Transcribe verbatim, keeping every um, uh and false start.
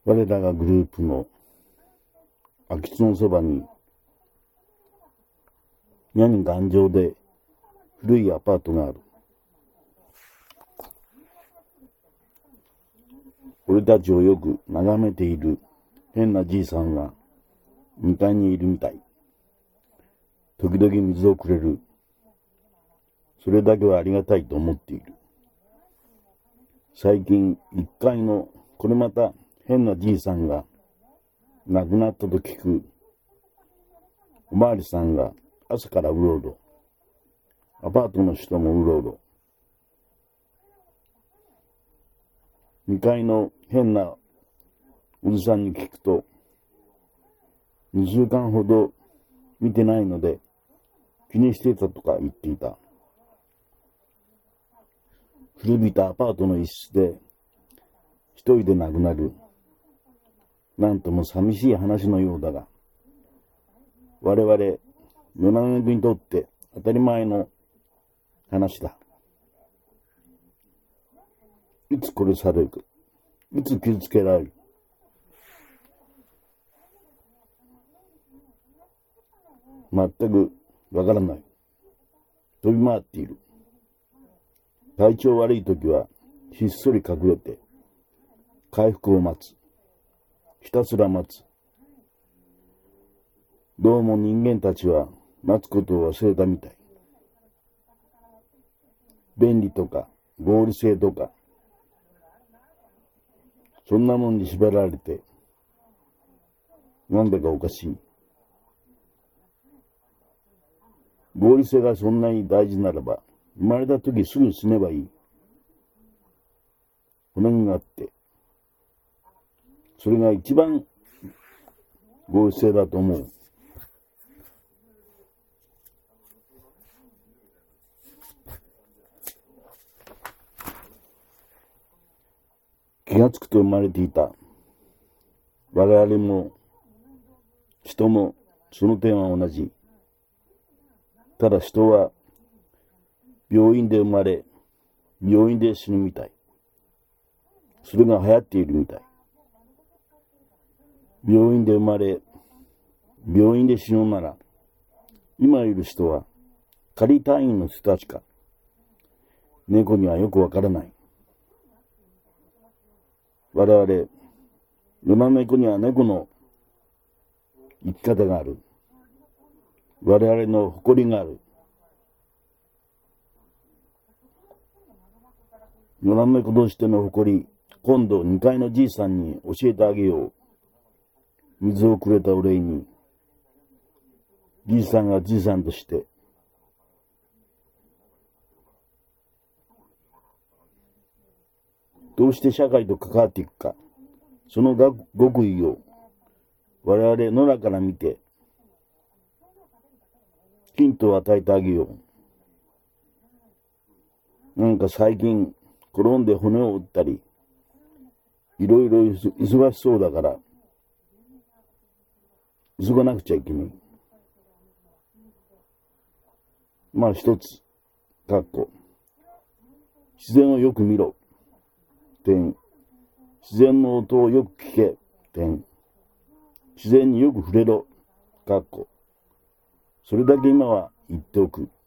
我らがグループの空き地のそばに、屋根頑丈で古いアパートがある。俺たちをよく眺めている変なじいさんがにかいにいるみたい。時々水をくれる。それだけはありがたいと思っている。最近いっかいのこれまた変なじいさんが亡くなったと聞く。おまわりさんが朝からうろうろ。アパートの人もうろうろ。にかいの変なおじさんに聞くと、にしゅうかんほど見てないので気にしていたとか言っていた。古びたアパートの一室で一人で亡くなる。なんとも寂しい話のようだが、我々与那国にとって当たり前の話だ。いつ殺されるか、いつ傷つけられる。全くわからない。飛び回っている。体調悪いときはひっそり隠れて回復を待つ。ひたすら待つ。どうも人間たちは待つことを忘れたみたい。便利とか合理性とかそんなもんに縛られてなんだかおかしい。合理性がそんなに大事ならば生まれた時すぐ死ねばいい。骨になってそれが一番合理性だと思う。気がつくと生まれていた。我々も人もその点は同じ。ただ人は病院で生まれ、病院で死ぬみたい。それが流行っているみたい。病院で生まれ、病院で死ぬなら、今いる人は仮退院の人たちか。猫にはよくわからない。我々、野良猫には猫の生き方がある。我々の誇りがある。野良猫としての誇り、今度にかいのじいさんに教えてあげよう。水をくれたお礼に、じいさんがじいさんとして、どうして社会と関わっていくか、その極意を我々野良から見て、ヒントを与えてあげよう。なんか最近転んで骨を折ったり、いろいろ忙しそうだから、急がなくちゃいけない。まあ一つ、かっこ。自然をよく見ろ。点。自然の音をよく聞け。点。自然によく触れろ。かっこ。それだけ今は言っておく。